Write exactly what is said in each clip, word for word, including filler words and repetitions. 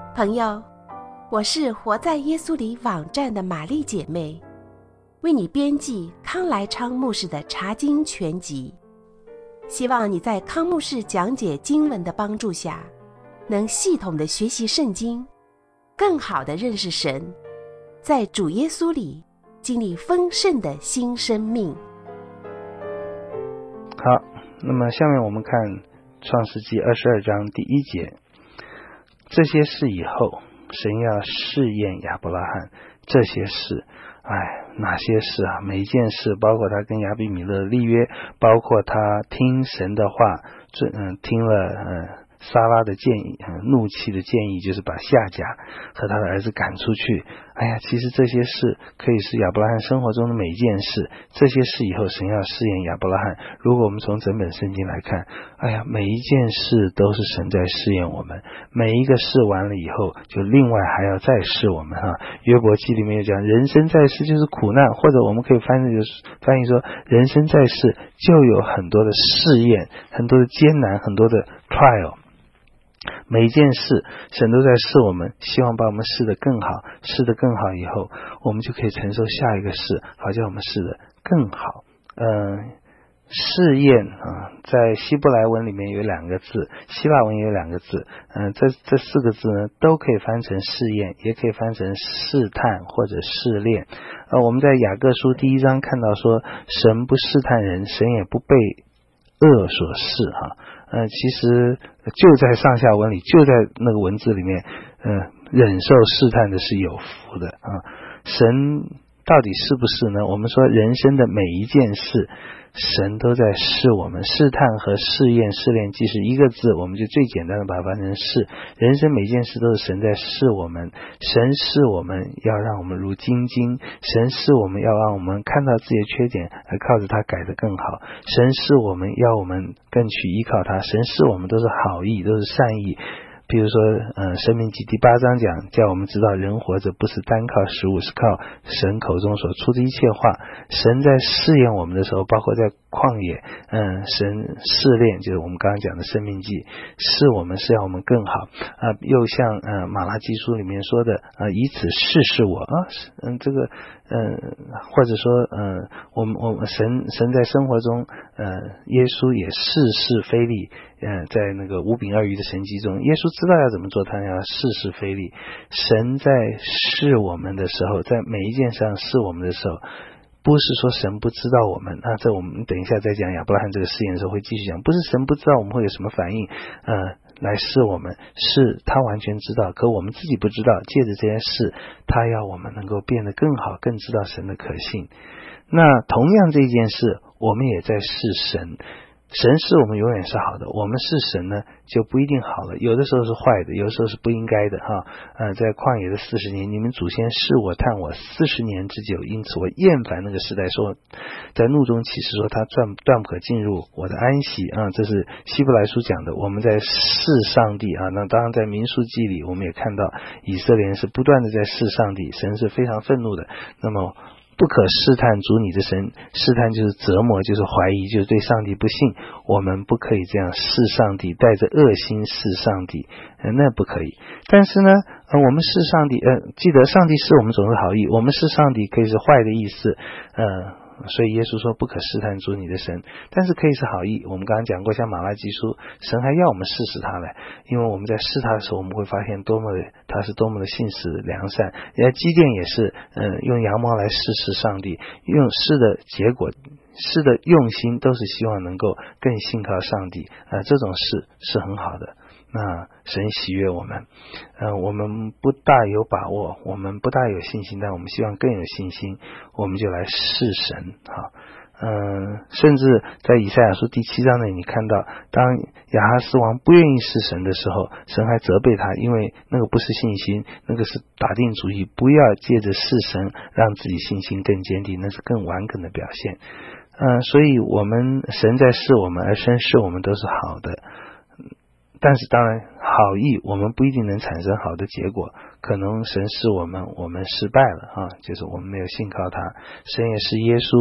朋友，我是活在耶稣里网站的玛丽姐妹，为你编辑康来昌牧师的查经全集，希望你在康牧师讲解经文的帮助下，能系统的学习圣经，更好的认识神，在主耶稣里经历丰盛的新生命。 好，那么下面我们看创世纪二十二章第一节，这些事以后，神要试验亚伯拉罕。这些事，哎，哪些事啊？每一件事，包括他跟亚比米勒立约，包括他听神的话，这嗯听了嗯撒拉的建议，嗯怒气的建议，就是把夏甲和他的儿子赶出去。哎呀，其实这些事可以是亚伯拉罕生活中的每一件事。这些事以后，神要试验亚伯拉罕。如果我们从整本圣经来看，哎呀，每一件事都是神在试验我们。每一个事完了以后，就另外还要再试我们哈。约伯记里面有讲，人生在世就是苦难，或者我们可以翻译就是翻译说，人生在世就有很多的试验，很多的艰难，很多的 trial。每一件事神都在试我们，希望把我们试得更好，试得更好以后，我们就可以承受下一个事，好叫我们试得更好。嗯，试验啊，在希伯来文里面有两个字，希腊文也有两个字，嗯，这这四个字呢都可以翻成试验，也可以翻成试探或者试炼。呃，我们在雅各书第一章看到说，神不试探人，神也不被恶所试哈。呃，其实就在上下文里，就在那个文字里面，呃，忍受试探的是有福的啊。神到底是不是呢？我们说人生的每一件事，神都在试我们。试探和试验、试炼既是一个字，我们就最简单的把它翻成试。人生每件事都是神在试我们，神试我们要让我们如精金，神试我们要让我们看到自己的缺点，而靠着它改得更好。神试我们要我们更去依靠他，神试我们都是好意，都是善意。比如说呃，申命记第八章讲，叫我们知道人活着不是单靠食物，是靠神口中所出的一切话。神在试验我们的时候，包括在旷野，嗯，神试炼，就是我们刚刚讲的申命记，试我们是要我们更好啊、呃。又像呃马拉基书里面说的啊、呃，以此试试我啊，嗯，这个嗯、呃，或者说嗯、呃，我们我们神神在生活中，呃，耶稣也试试非利。嗯，在那个五饼二鱼的神迹中，耶稣知道要怎么做，他要试试非利。神在试我们的时候，在每一件事上试我们的时候，不是说神不知道我们，那这我们等一下再讲亚伯拉罕这个试验的时候会继续讲，不是神不知道我们会有什么反应，呃，来试我们，是他完全知道，可我们自己不知道，借着这件事，他要我们能够变得更好，更知道神的可信。那同样这件事，我们也在试神。神是我们永远是好的，我们是神呢就不一定好了，有的时候是坏的，有的时候是不应该的哈。呃，在旷野的四十年，你们祖先试我探我四十年之久，因此我厌烦那个时代，说在怒中起誓说他断断不可进入我的安息啊，这是希伯来书讲的。我们在试上帝啊，那当然在民数记里我们也看到以色列人是不断的在试上帝，神是非常愤怒的。那么不可试探主你的神，试探就是折磨，就是怀疑，就是对上帝不信。我们不可以这样试上帝，带着恶心试上帝，呃、那不可以。但是呢，呃、我们试上帝，呃，记得上帝试我们总是好意，我们试上帝可以是坏的意思，呃。所以耶稣说不可试探主你的神，但是可以是好意。我们刚刚讲过，像马拉基书，神还要我们试试他来，因为我们在试他的时候，我们会发现多么的他是多么的信实良善。呃，基甸也是，呃，用羊毛来试试上帝，用试的结果，试的用心都是希望能够更信靠上帝，呃，这种事是很好的。那神喜悦我们，呃，我们不大有把握，我们不大有信心，但我们希望更有信心，我们就来试神哈。嗯、呃，甚至在以赛亚书第七章那里，你看到当亚哈斯王不愿意试神的时候，神还责备他，因为那个不是信心，那个是打定主意，不要借着试神让自己信心更坚定，那是更顽梗的表现。嗯、呃，所以我们神在试我们，而神试我们都是好的。但是当然好意我们不一定能产生好的结果，可能神是我们我们失败了啊，就是我们没有信靠他。神也是耶稣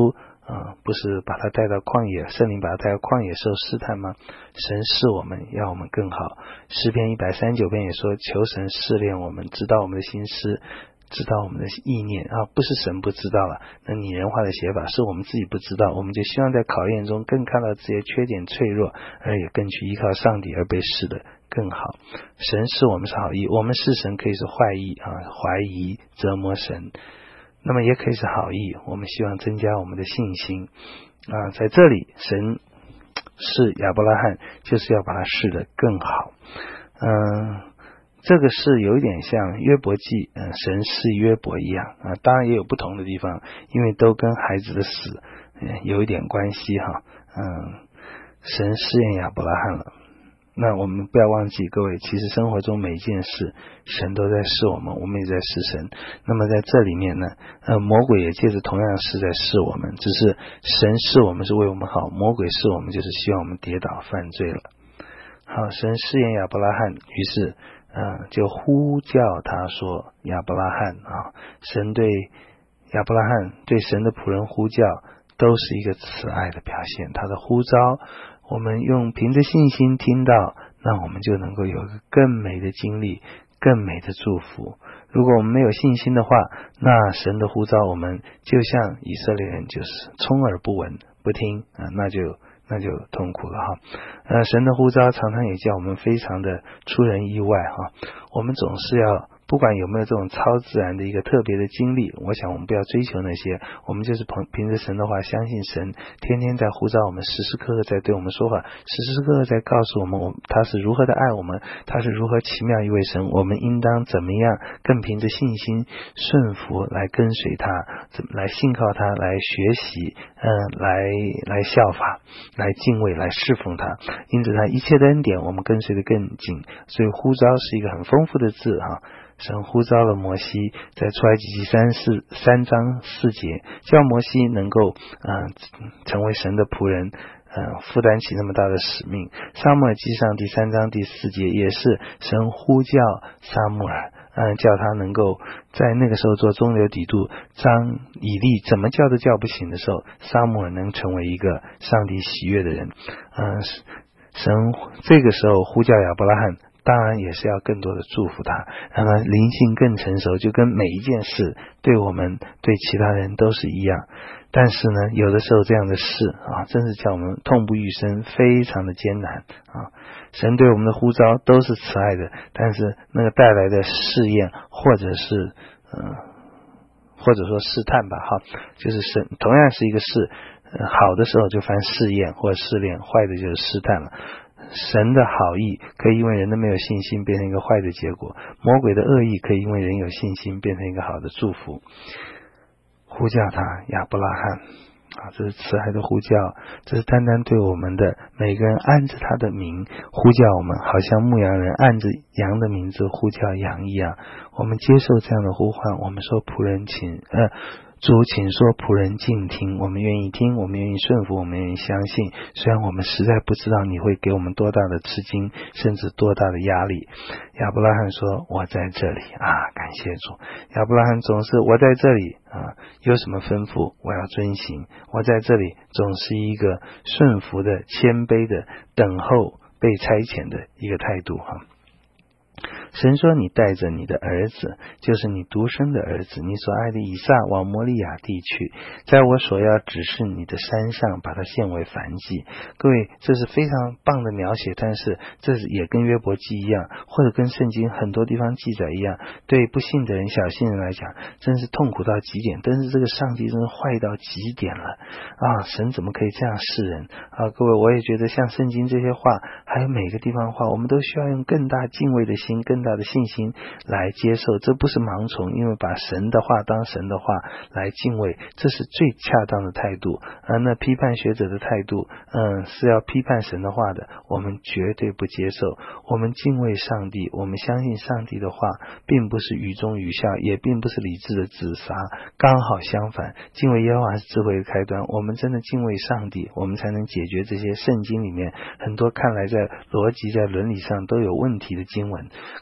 啊，不是把他带到旷野，圣灵把他带到旷野受试探吗？神试我们，要我们更好。诗篇一百三十九篇也说，求神试炼我们，知道我们的心思，知道我们的意念啊，不是神不知道了，那拟人化的写法是我们自己不知道，我们就希望在考验中更看到这些缺点脆弱，而也更去依靠上帝而被试的更好。神是我们是好意，我们是神可以是坏意啊，怀疑折磨神，那么也可以是好意，我们希望增加我们的信心啊。在这里神试亚伯拉罕就是要把他试得更好。嗯，这个是有一点像约伯记，嗯，神试约伯一样啊，当然也有不同的地方，因为都跟孩子的死，嗯，有一点关系哈。嗯，神试验亚伯拉罕了。那我们不要忘记，各位，其实生活中每一件事神都在试我们，我们也在试神。那么在这里面呢，呃，魔鬼也借着同样是在试我们，只是神试我们是为我们好，魔鬼试我们就是希望我们跌倒犯罪了。好，神试验亚伯拉罕，于是呃，就呼叫他说，亚伯拉罕啊，神对亚伯拉罕对神的仆人呼叫都是一个慈爱的表现，他的呼召我们用凭着信心听到，那我们就能够有一个更美的经历，更美的祝福。如果我们没有信心的话，那神的呼召我们就像以色列人，就是充耳不闻不听啊，那就那就痛苦了哈。呃，神的呼召常常也叫我们非常的出人意外哈。我们总是要不管有没有这种超自然的一个特别的经历，我想我们不要追求那些，我们就是凭凭着神的话，相信神天天在呼召我们，时时刻刻在对我们说话，时时刻刻在告诉我们，我他是如何的爱我们，他是如何奇妙一位神，我们应当怎么样更凭着信心顺服来跟随他，怎么来信靠他，来学习嗯，来来效法，来敬畏，来侍奉他。因此他一切的恩典我们跟随的更紧，所以呼召是一个很丰富的字哈。神呼召了摩西，在出埃及记三四三章四节，叫摩西能够呃成为神的仆人，呃负担起那么大的使命。撒母耳记上第三章第四节也是神呼叫撒母耳，嗯，叫他能够在那个时候做中流砥柱，当以利怎么叫都叫不醒的时候，撒母耳能成为一个上帝喜悦的人。嗯，神这个时候呼叫亚伯拉罕，当然也是要更多的祝福他，让他灵性更成熟，就跟每一件事对我们对其他人都是一样。但是呢，有的时候这样的事啊，真是叫我们痛不欲生，非常的艰难啊。神对我们的呼召都是慈爱的，但是那个带来的试验或者是嗯、呃，或者说试探吧哈，就是神同样是一个试、呃、好的时候就犯试验或者试炼，坏的就是试探了。神的好意可以因为人的没有信心变成一个坏的结果，魔鬼的恶意可以因为人有信心变成一个好的祝福。呼叫他亚伯拉罕啊，这是慈爱的呼叫，这是单单对我们的每个人按着他的名呼叫我们，好像牧羊人按着羊的名字呼叫羊一样。我们接受这样的呼唤，我们说仆人请呃主请说仆人静听，我们愿意听，我们愿意顺服，我们愿意相信，虽然我们实在不知道你会给我们多大的吃惊，甚至多大的压力。亚伯拉罕说我在这里啊，感谢主。亚伯拉罕总是我在这里啊，有什么吩咐我要遵行，我在这里总是一个顺服的谦卑的等候被差遣的一个态度哈。神说你带着你的儿子，就是你独生的儿子，你所爱的以撒往摩利亚地去，在我所要指示你的山上把它献为燔祭。各位，这是非常棒的描写，但是这也跟约伯记一样，或者跟圣经很多地方记载一样，对不信的人小信人来讲真是痛苦到极点，但是这个上帝真是坏到极点了啊！神怎么可以这样示人啊？各位，我也觉得像圣经这些话，还有每个地方的话，我们都需要用更大敬畏的心，更大的信心来接受，这不是盲从，因为把神的话当神的话来敬畏，这是最恰当的态度。而那批判学者的态度嗯，是要批判神的话的，我们绝对不接受。我们敬畏上帝，我们相信上帝的话，并不是语中语下，也并不是理智的自杀，刚好相反，敬畏耶和华是智慧的开端。我们真的敬畏上帝，我们才能解决这些圣经里面很多看来在逻辑在伦理上都有问题的经文。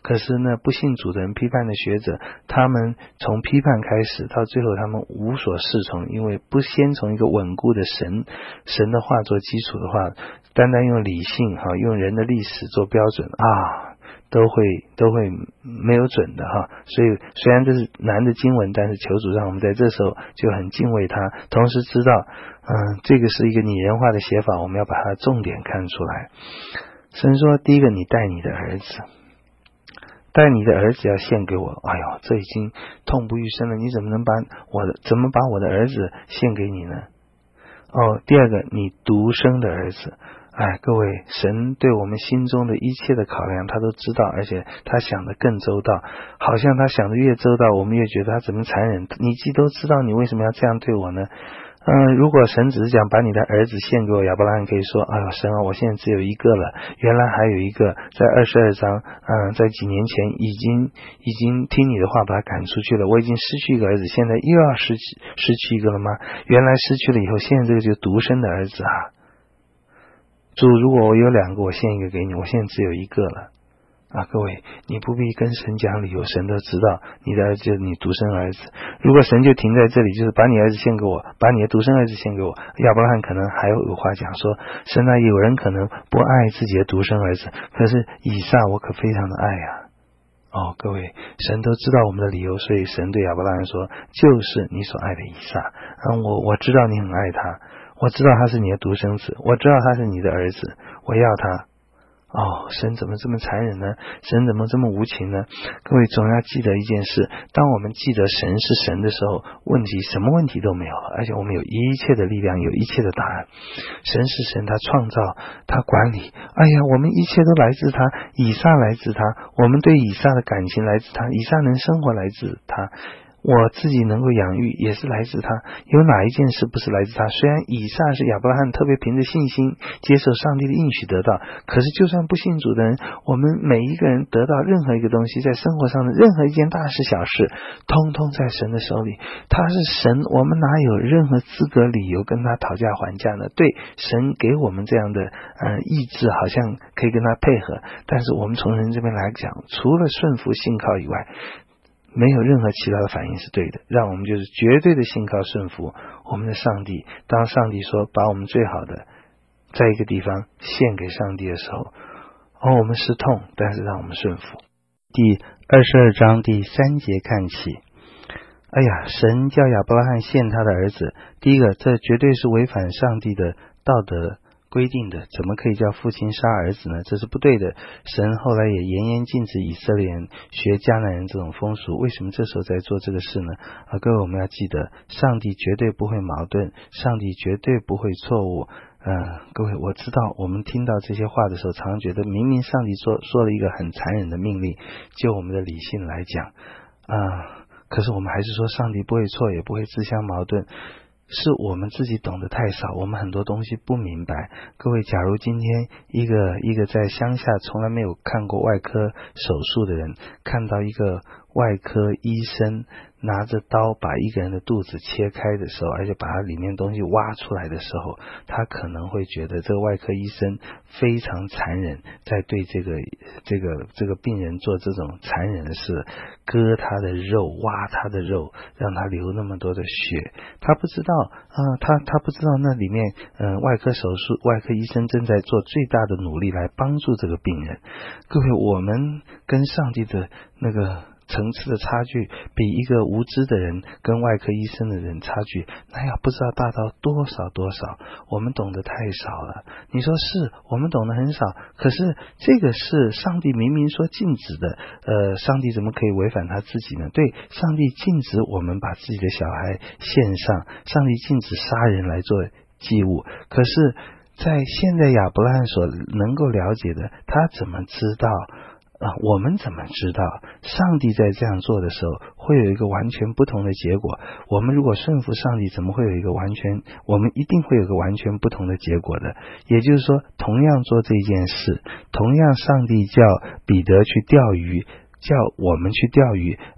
可是呢，不信主的人，批判的学者，他们从批判开始，到最后他们无所适从，因为不先从一个稳固的神神的话做基础的话，单单用理性哈，用人的历史做标准啊，都会都会没有准的哈。所以虽然这是难的经文，但是求主让我们在这时候就很敬畏他，同时知道嗯，这个是一个拟人化的写法，我们要把它的重点看出来。神说，第一个，你带你的儿子，带你的儿子要献给我。哎呦，这已经痛不欲生了，你怎么能把我的怎么把我的儿子献给你呢？哦，第二个，你独生的儿子。哎，各位，神对我们心中的一切的考量他都知道，而且他想得更周到，好像他想得越周到，我们越觉得他怎么残忍。你既都知道，你为什么要这样对我呢？嗯，如果神只是讲把你的儿子献给我，亚伯拉罕可以说，哎呦，神啊，我现在只有一个了，原来还有一个在二十二章，嗯，在几年前已经已经听你的话把他赶出去了，我已经失去一个儿子，现在又要失去失去一个了吗？原来失去了以后，现在这个就是独生的儿子啊。主，如果我有两个，我献一个给你，我现在只有一个了啊！各位，你不必跟神讲理由，神都知道你的儿子就是你独生儿子。如果神就停在这里，就是把你儿子献给我，把你的独生儿子献给我，亚伯拉罕可能还有话讲说，神啊，有人可能不爱自己的独生儿子，可是以撒我可非常的爱啊。哦，各位，神都知道我们的理由，所以神对亚伯拉罕说，就是你所爱的以撒。嗯，我我知道你很爱他，我知道他是你的独生子，我知道他是你的儿子，我要他。哦，神怎么这么残忍呢？神怎么这么无情呢？各位总要记得一件事，当我们记得神是神的时候，问题什么问题都没有了，而且我们有一切的力量，有一切的答案。神是神，他创造，他管理，哎呀，我们一切都来自他，以撒来自他，我们对以撒的感情来自他，以撒能生活来自他，我自己能够养育也是来自他，有哪一件事不是来自他？虽然以撒是亚伯拉罕特别凭着信心接受上帝的应许得到，可是就算不信主的人，我们每一个人得到任何一个东西，在生活上的任何一件大事小事，通通在神的手里。他是神，我们哪有任何资格理由跟他讨价还价呢？对，神给我们这样的呃意志，好像可以跟他配合，但是我们从人这边来讲，除了顺服信靠以外，没有任何其他的反应是对的，让我们就是绝对的信靠顺服我们的上帝。当上帝说把我们最好的在一个地方献给上帝的时候，哦，我们是痛，但是让我们顺服。第二十二章第三节看起，哎呀，神叫亚伯拉罕献他的儿子，第一个，这绝对是违反上帝的道德规定的，怎么可以叫父亲杀儿子呢？这是不对的。神后来也严严禁止以色列人学迦南人这种风俗，为什么这时候在做这个事呢？啊，各位，我们要记得，上帝绝对不会矛盾，上帝绝对不会错误。嗯，各位，我知道我们听到这些话的时候，常常觉得明明上帝说说了一个很残忍的命令，就我们的理性来讲啊，可是我们还是说上帝不会错，也不会自相矛盾。是我们自己懂得太少，我们很多东西不明白。各位，假如今天一个一个在乡下从来没有看过外科手术的人，看到一个外科医生拿着刀把一个人的肚子切开的时候，而且把它里面东西挖出来的时候，他可能会觉得这个外科医生非常残忍，在对这个这个这个病人做这种残忍的事，割他的肉，挖他的肉，让他流那么多的血。他不知道啊、呃，他他不知道那里面嗯、呃，外科手术外科医生正在做最大的努力来帮助这个病人。各位，我们跟上帝的那个层次的差距，比一个无知的人跟外科医生的人差距，那要不知道大到多少多少。我们懂得太少了。你说是我们懂得很少，可是这个是上帝明明说禁止的，呃，上帝怎么可以违反他自己呢？对，上帝禁止我们把自己的小孩献上，上帝禁止杀人来做祭物，可是在现在亚伯拉罕所能够了解的，他怎么知道啊，我们怎么知道上帝在这样做的时候会有一个完全不同的结果？我们如果顺服上帝，怎么会有一个完全，我们一定会有一个完全不同的结果的。也就是说，同样做这件事，同样上帝叫彼得去钓鱼，叫我们去钓鱼，哎，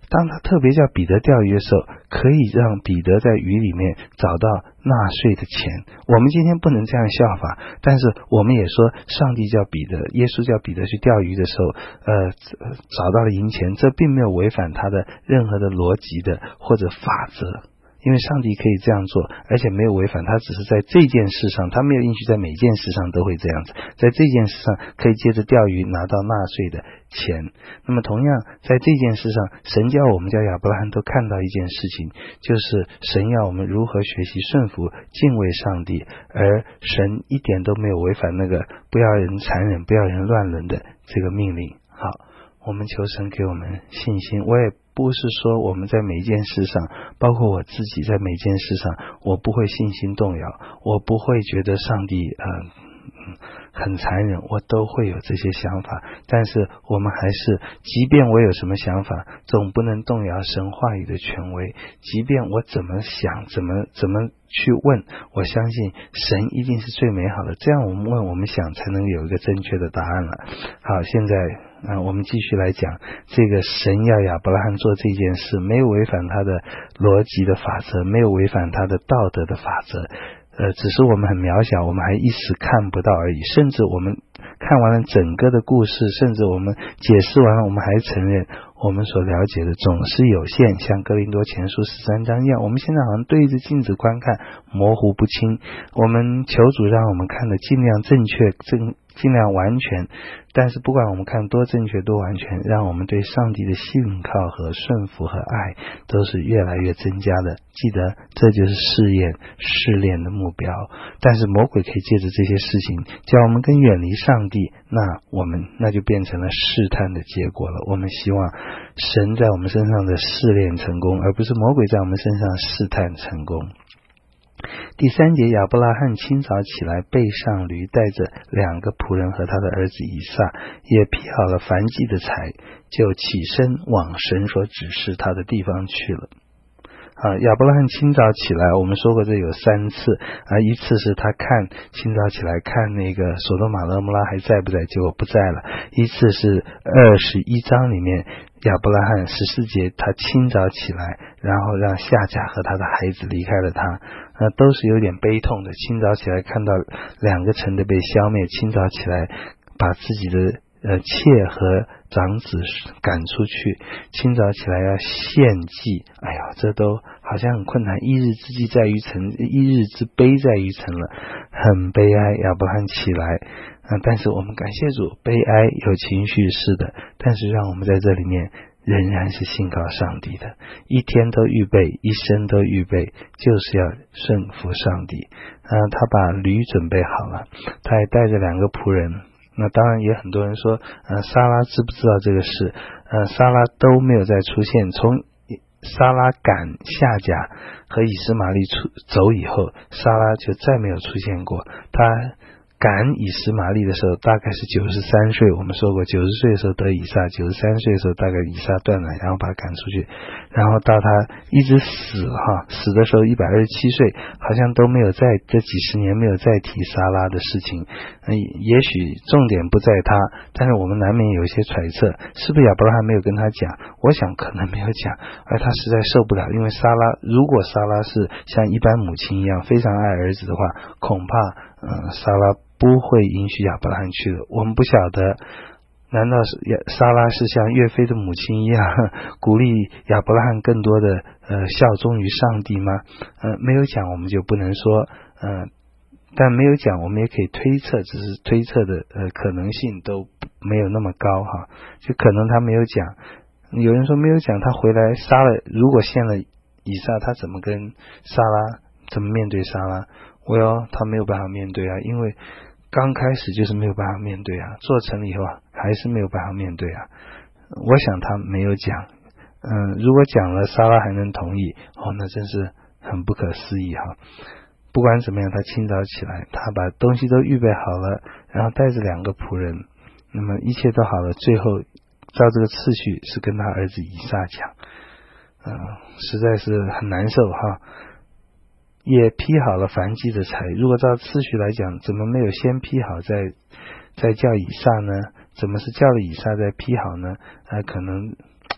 当他特别叫彼得钓鱼的时候，可以让彼得在鱼里面找到纳税的钱。我们今天不能这样效法，但是我们也说上帝叫彼得，耶稣叫彼得去钓鱼的时候，呃，找到了银钱，这并没有违反他的任何的逻辑的或者法则。因为上帝可以这样做，而且没有违反，他只是在这件事上，他没有应许在每件事上都会这样子，在这件事上可以借着钓鱼拿到纳税的钱。那么同样在这件事上，神叫我们叫亚伯拉罕都看到一件事情，就是神要我们如何学习顺服敬畏上帝，而神一点都没有违反那个不要人残忍不要人乱伦的这个命令。好，我们求神给我们信心。我也不是说我们在每一件事上，包括我自己在每件事上，我不会信心动摇，我不会觉得上帝呃很残忍，我都会有这些想法。但是我们还是，即便我有什么想法，总不能动摇神话语的权威。即便我怎么想，怎么怎么去问，我相信神一定是最美好的。这样我们问我们想，才能有一个正确的答案了。好，现在嗯，我们继续来讲这个神要亚伯拉罕做这件事，没有违反他的逻辑的法则，没有违反他的道德的法则，呃，只是我们很渺小，我们还一时看不到而已。甚至我们看完了整个的故事，甚至我们解释完了，我们还承认我们所了解的总是有限，像哥林多前书十三章一样，我们现在好像对着镜子观看，模糊不清。我们求主让我们看得尽量正确，正尽量完全，但是不管我们看多正确多完全，让我们对上帝的信靠和顺服和爱都是越来越增加的。记得这就是试验试炼的目标。但是魔鬼可以借着这些事情叫我们更远离上帝，那我们那就变成了试探的结果了。我们希望神在我们身上的试炼成功，而不是魔鬼在我们身上试探成功。第三节，亚伯拉罕清早起来，背上驴，带着两个仆人和他的儿子以撒，也劈好了燔祭的柴，就起身往神所指示他的地方去了。啊，亚伯拉罕清早起来，我们说过这有三次啊，一次是他看清早起来看那个索多玛和蛾摩拉还在不在，结果不在了；一次是二十一章里面亚伯拉罕十四节他清早起来，然后让夏甲和他的孩子离开了他，啊，都是有点悲痛的。清早起来看到两个城的被消灭，清早起来把自己的呃妾和长子赶出去，清早起来要献祭，哎呀，这都好像很困难。一日之计在于晨，一日之悲在于晨了，很悲哀。亚伯拉罕起来，啊，但是我们感谢主，悲哀有情绪是的，但是让我们在这里面仍然是信靠上帝的，一天都预备，一生都预备，就是要顺服上帝。啊，他把驴准备好了，他也带着两个仆人。那当然也很多人说，呃，撒拉知不知道这个事？呃，撒拉都没有再出现。从撒拉赶夏甲和以实玛利出走以后，撒拉就再没有出现过。他赶以实玛利的时候大概是九十三岁，我们说过九十岁的时候得以撒，九十三岁的时候大概以撒断奶，然后把他赶出去，然后到他一直死哈，死的时候一百二十七岁，好像都没有在这几十年没有再提撒拉的事情。嗯，也许重点不在他，但是我们难免有一些揣测，是不是亚伯拉罕没有跟他讲？我想可能没有讲，而他实在受不了，因为撒拉如果撒拉是像一般母亲一样非常爱儿子的话，恐怕嗯，撒拉不会允许亚伯拉罕去的。我们不晓得，难道是撒拉是像岳飞的母亲一样鼓励亚伯拉罕更多的呃效忠于上帝吗？呃，没有讲，我们就不能说，呃，但没有讲，我们也可以推测，只是推测的呃可能性都没有那么高哈，就可能他没有讲。有人说没有讲，他回来杀了，如果献了以撒，他怎么跟撒拉怎么面对撒拉？我要他没有办法面对啊，因为刚开始就是没有办法面对啊，做成了以后还是没有办法面对啊。我想他没有讲，嗯，如果讲了撒拉还能同意，哦，那真是很不可思议哈。不管怎么样，他清早起来，他把东西都预备好了，然后带着两个仆人，那么一切都好了，最后照这个次序是跟他儿子以撒讲，嗯，实在是很难受哈。也劈好了燔祭的柴，如果照次序来讲，怎么没有先劈好再再叫以撒呢？怎么是叫了以撒再劈好呢？呃，可能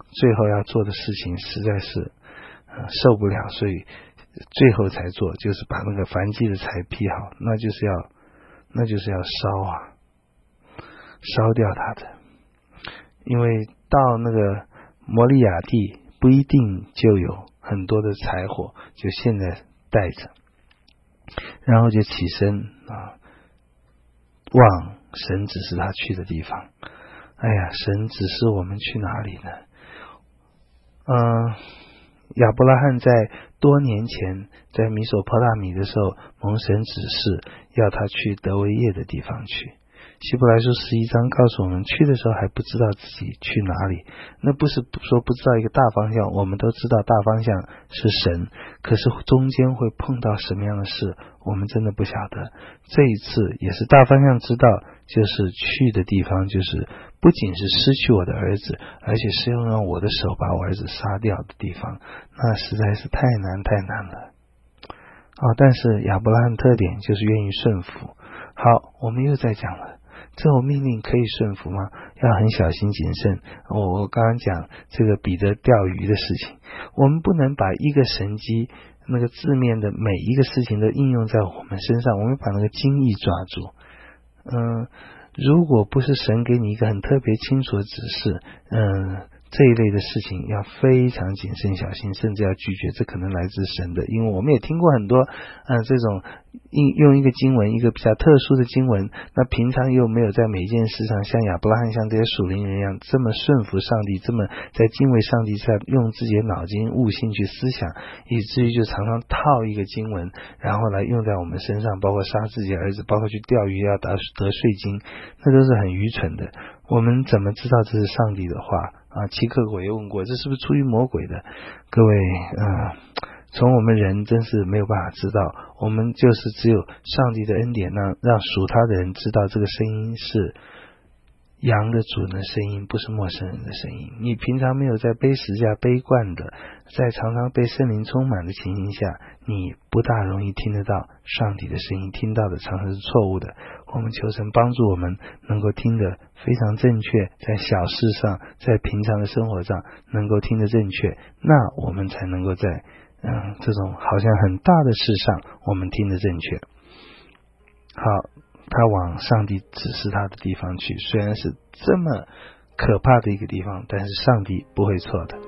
最后要做的事情实在是、呃、受不了，所以最后才做，就是把那个燔祭的柴劈好，那就是要那就是要烧啊，烧掉它的。因为到那个摩利亚地不一定就有很多的柴火，就现在带着，然后就起身啊，往神指示他去的地方。哎呀，神指示我们去哪里呢？嗯、呃，亚伯拉罕在多年前在米索波大米的时候，蒙神指示要他去得为业的地方去。希伯来书十一章告诉我们，去的时候还不知道自己去哪里，那不是说不知道一个大方向，我们都知道大方向是神，可是中间会碰到什么样的事，我们真的不晓得。这一次也是大方向知道，就是去的地方就是不仅是失去我的儿子，而且是要让我的手把我儿子杀掉的地方，那实在是太难太难了。哦，但是亚伯拉罕特点就是愿意顺服。好，我们又在讲了，这种命令可以顺服吗？要很小心谨慎。我我刚刚讲这个彼得钓鱼的事情，我们不能把一个神机那个字面的每一个事情都应用在我们身上，我们把那个精义抓住。嗯，如果不是神给你一个很特别清楚的指示，嗯，这一类的事情要非常谨慎小心，甚至要拒绝，这可能来自神的。因为我们也听过很多嗯，这种用一个经文，一个比较特殊的经文，那平常又没有在每件事上像亚伯拉罕像这些属灵人一样这么顺服上帝，这么在敬畏上帝下用自己的脑筋悟性去思想，以至于就常常套一个经文然后来用在我们身上，包括杀自己的儿子，包括去钓鱼要得得税金，那都是很愚蠢的。我们怎么知道这是上帝的话啊？齐克果也问过，这是不是出于魔鬼的？各位啊，从我们人真是没有办法知道，我们就是只有上帝的恩典，让让属他的人知道这个声音是羊的主人的声音，不是陌生人的声音。你平常没有在背十字架背惯的，在常常被圣灵充满的情形下，你不大容易听得到上帝的声音，听到的常常是错误的。我们求神帮助我们能够听得非常正确，在小事上，在平常的生活上能够听得正确，那我们才能够在嗯这种好像很大的事上我们听得正确。好，他往上帝指示他的地方去，虽然是这么可怕的一个地方，但是上帝不会错的。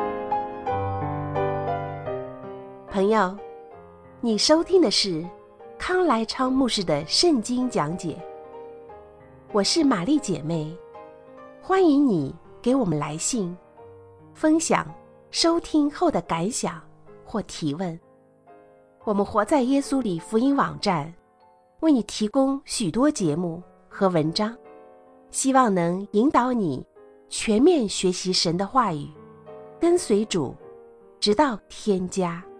朋友，你收听的是康来昌牧师的圣经讲解，我是玛丽姐妹，欢迎你给我们来信，分享收听后的感想或提问。我们活在耶稣里福音网站为你提供许多节目和文章，希望能引导你全面学习神的话语，跟随主，直到天家。